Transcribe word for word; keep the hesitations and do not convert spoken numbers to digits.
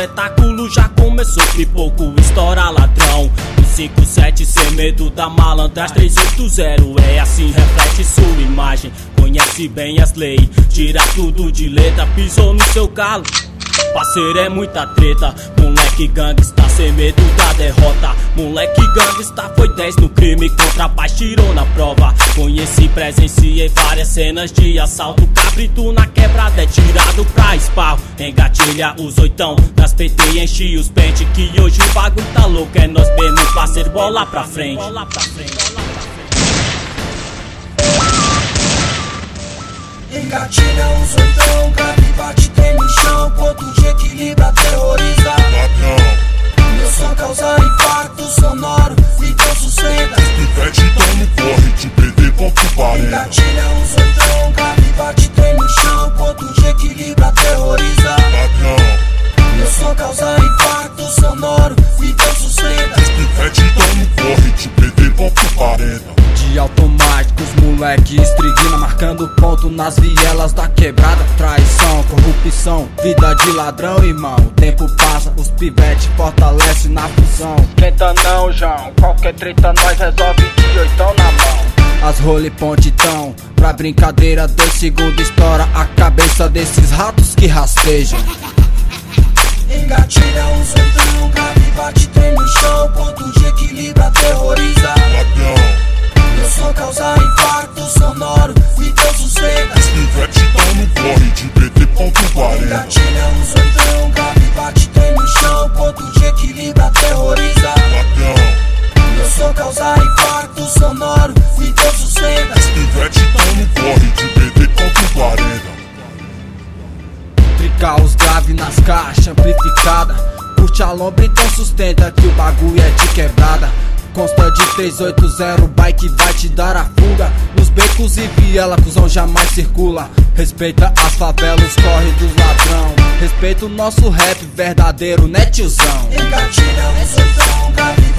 espetáculo já começou, pipoco estoura ladrão. cinco sete sem medo da malandragem, três oito zero é assim, reflete sua imagem. Conhece bem as leis, tira tudo de letra, pisou no seu calo. Parceiro, é muita treta, moleque gangsta sem medo da derrota. Moleque gangsta foi dez no crime, contra a paz tirou na prova. Conheci, presenciei várias cenas de assalto, cabrito na quebrada é tirado pra esparro. Engatilha os oitão, das P T e enche os pente, que hoje o bagulho tá louco, é nós mesmo, parceiro, bola pra frente. Bola pra frente. Engatilha os oitão, grave, bate, treme no chão, ponto de equilíbrio, aterroriza. Meu som causa impacto sonoro, então sustenta. Pivete então não corre, te perder ponto quarenta. Engatilha os oitão, grave, bate, treme no chão, ponto de equilíbrio, aterroriza. Meu som causa impacto sonoro, então sustenta. Pivete então não corre, te perder ponto quarenta. De automático, os moleque estriguina, marcando ponto nas vielas da quebrada. Traição, corrupção, vida de ladrão, irmão. O tempo passa, os pivete fortalece na fusão. Tenta não, João, qualquer treta nós resolve de oitão na mão. As role pontitão, pra brincadeira, dois segundos estoura a cabeça desses ratos que rastejam. Engatilha os oitão, grave, bate, treme no chão, ponto de equilíbrio, aterroriza. Meu som causa impacto sonoro, então sustenta. Pivete então não corre, de P T ponto quarenta. Engatilha os oitão, grave, bate, treme no chão, ponto de equilíbrio, aterroriza. Meu som causa impacto sonoro, então sustenta. Pivete então não corre, de P T ponto quarenta. Tricar os grave nas caixas, amplificada. Curte a lombra, então sustenta que o bagulho é de quebrada. Consta de três oito zero, bike vai te dar a fuga. Nos becos e viela, cuzão jamais circula. Respeita as favelas, corre dos ladrão. Respeita o nosso rap verdadeiro, né tiozão? Engatilha os oitão, grave,